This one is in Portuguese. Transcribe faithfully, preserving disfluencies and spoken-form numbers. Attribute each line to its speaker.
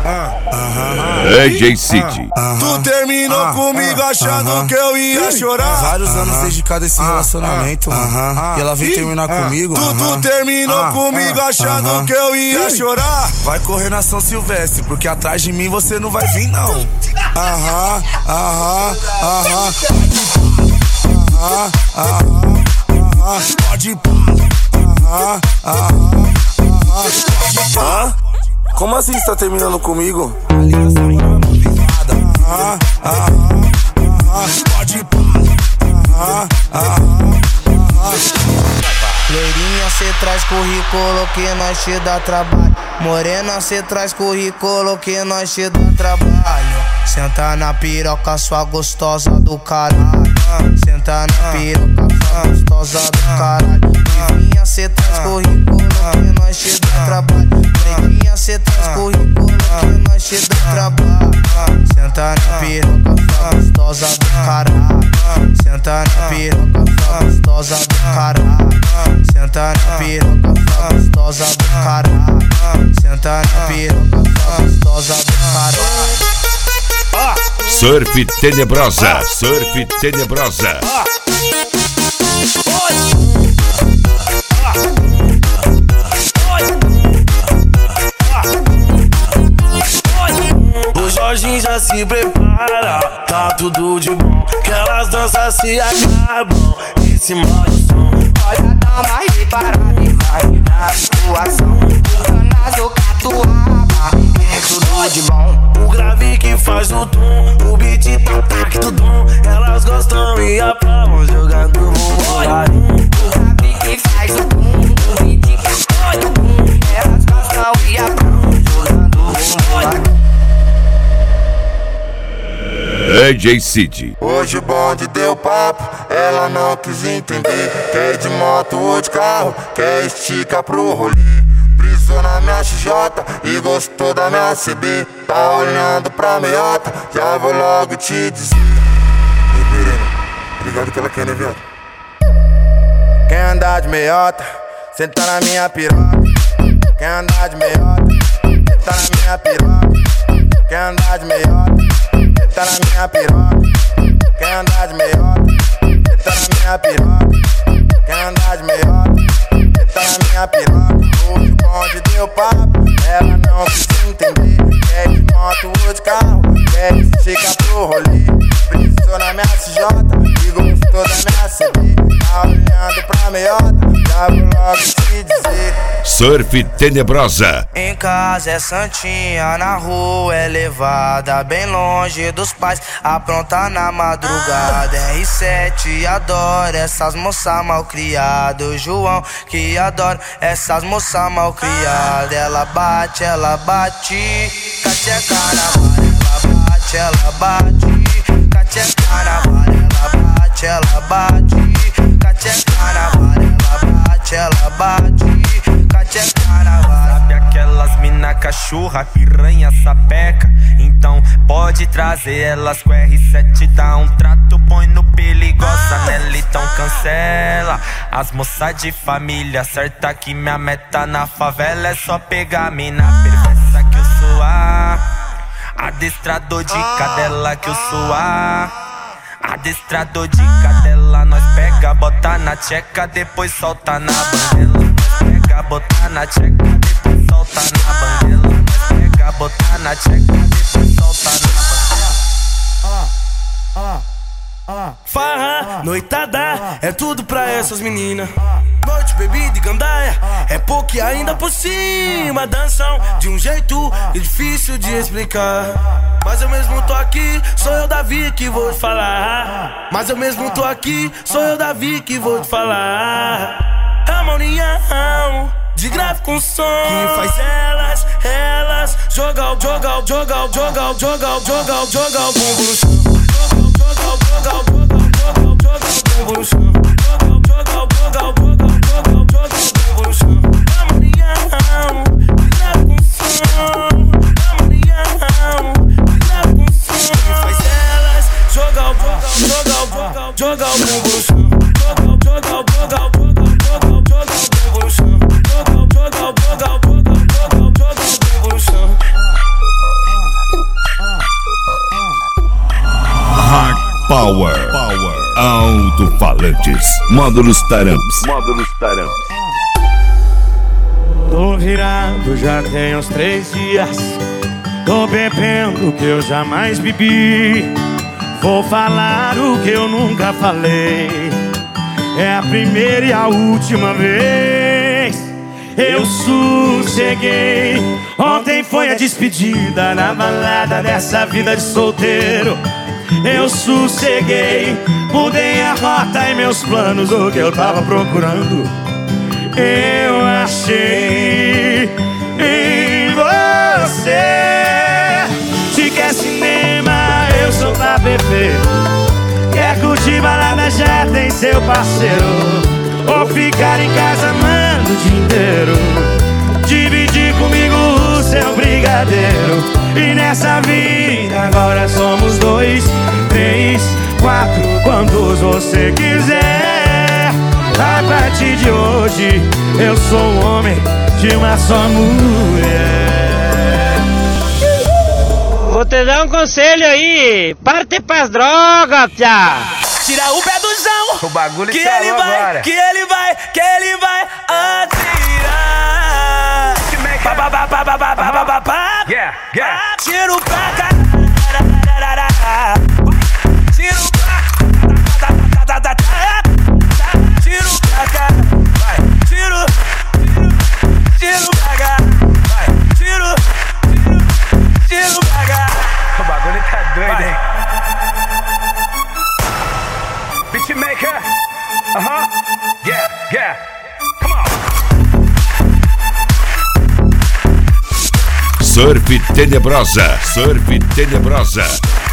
Speaker 1: D J City.
Speaker 2: Tu terminou comigo achando que eu ia chorar.
Speaker 3: Vários anos dedicado a esse relacionamento, mano. E ela veio terminar comigo.
Speaker 2: Tu, tu terminou comigo achando que eu ia chorar.
Speaker 3: Vai correr na São Silvestre, porque atrás de mim você não vai vir, não. Aham, aham, aham. Aham, aham, aham. Pode ir. Aham, aham, aham. Como assim você tá terminando comigo? A ligação não é privada. Aham, aham, aham. Pode ir. Aham, aham, aham.
Speaker 4: Loirinha, cê traz currículo que nós te dá trabalho. Morena, cê traz currículo que nós te dá trabalho. Senta na piroca, sua gostosa do caralho. Senta na piroca, sua gostosa do caralho. Loirinha, cê traz currículo que nós te dá trabalho. Loirinha, cê traz currículo que nós te dá trabalho. Senta na piroca, sua gostosa do caralho. Senta na piroca, sua gostosa do caralho. Senta na piroca, sua gostosa do caralho. Senta na piroca, sua gostosa do caralho.
Speaker 1: Surf Tenebrosa, Surf Tenebrosa.
Speaker 5: O Jorginho já se prepara, tá tudo de bom. Que elas danças se acabam, esse modo som.
Speaker 4: Olha, dá uma reparada e vai na situação. Canas ou catuaba, é tudo de bom.
Speaker 5: O grave que faz o tom, o beat tá tacto dom. Elas gostam e aprovam jogando bumbum.
Speaker 4: O grave que faz o tom, o beat tá tacto dom. Elas gostam e aprovam jogando bumbum.
Speaker 1: D J City.
Speaker 2: Hoje o bonde deu papo, ela não quis entender. Quer de moto ou de carro, quer estica pro rolê. Brisou na minha X J e gostou da minha C B. Tá olhando pra meiota, já vou logo te dizer. Ei, Mirena, ligado que ela quer, né, viado?
Speaker 5: Quer andar de meiota, senta na minha piroca. Quer andar de meiota, senta na minha piroca. Quer andar de meiota, senta na minha piroca. Quer andar de meiota, senta na minha piroca. Quer andar de meiota, senta na minha piroca. Hoje o bonde deu papo, ela não quis entender. Quer de moto ou de carro, quer que fica pro rolê. Brisou na minha C J e gostou da minha C B. Tá olhando pra meiota, já vou logo te dizer.
Speaker 1: Surf Tenebrosa.
Speaker 4: Em casa é santinha, na rua é levada, bem longe dos pais, apronta na madrugada. R sete adora essas moças malcriadas. João que adora essas moças malcriadas. Ela bate, ela bate, cacheca na vara. Ela bate, ela bate, cacheca na vara. Ela bate, ela bate, cacheca na vara. Ela bate, ela bate, cacheca na vara.
Speaker 6: Sabe aquelas mina cachorra, piranha, sapeca? Então pode trazer elas com R sete, dá um trato, põe no perigosa nela, então cancela. As moças de família, certa que minha meta na favela é só pegar a mina perversa que eu sou a adestrador de cadela que eu sou a adestrador de cadela. Nós pega, bota na tcheca, depois solta na banguela. Nós pega, bota na tcheca, depois solta na banguela. Nós pega, bota na tcheca, depois solta na banguela.
Speaker 5: Farra, noitada, é tudo pra essas meninas. Noite, bebida e gandaia, é pouco e ainda por cima. Dançam de um jeito difícil de explicar. Mas eu mesmo tô aqui, sou eu Davi que vou te falar. Mas eu mesmo tô aqui, sou eu Davi que vou te falar. Harmonia de grave com som que faz elas, elas jogar, jogar, jogar, jogar, jogar, jogar, jogar o bumbum no chão. Jogar, jogar, jogar, jogar, jogar o bumbum no chão. Jogar, jogar, jogar, jogar, jogar o bumbum no chão. Harmonia de grave com som. Harmonia de grave com som que faz elas jogar, jogar, jogar, jogar, jogar o bumbum no chão. Jogar, jogar, jogar, jogar, jogar, jogar o bumbum no chão. Joga, joga, joga, joga, joga, joga o bumbum no chão.
Speaker 1: Power. Power. Alto-falantes. Módulos Taramps. Módulos Taramps.
Speaker 7: Tô virado já tem uns três dias. Tô bebendo o que eu jamais bebi. Vou falar o que eu nunca falei. É a primeira e a última vez. Eu sosseguei. Ontem foi a despedida na balada dessa vida de solteiro. Eu sosseguei. Mudei a rota e meus planos, o que eu tava procurando eu achei em você. Se quer cinema, eu sou pra beber. Quer curtir balada, já tem seu parceiro. Ou ficar em casa amando o dia inteiro. Dividir comigo o seu brigadeiro. E nessa vida agora somos dois, três, quatro, quantos você quiser. A partir de hoje eu sou um homem de uma só mulher.
Speaker 8: Vou te dar um conselho aí. Parte pras drogas, piá.
Speaker 5: Tira o pé do chão.
Speaker 6: O bagulho
Speaker 5: que
Speaker 6: tá
Speaker 5: ele vai,
Speaker 6: agora.
Speaker 5: que ele vai, que ele vai atirar. Pa, pa, pa, pa, pa, pa, pa, pa, pa.
Speaker 6: Yeah, yeah.
Speaker 5: Tira o pé, tira o pé. Tiro pra cá, vai, tiro, tiro, tiro pra cá, vai, tiro, tiro, tiro pra cá.
Speaker 6: O bagulho tá doido,
Speaker 5: Vai.
Speaker 6: hein? Beatmaker, uh-huh, yeah, yeah, come on.
Speaker 1: Surf Tenebrosa. Surf Tenebrosa.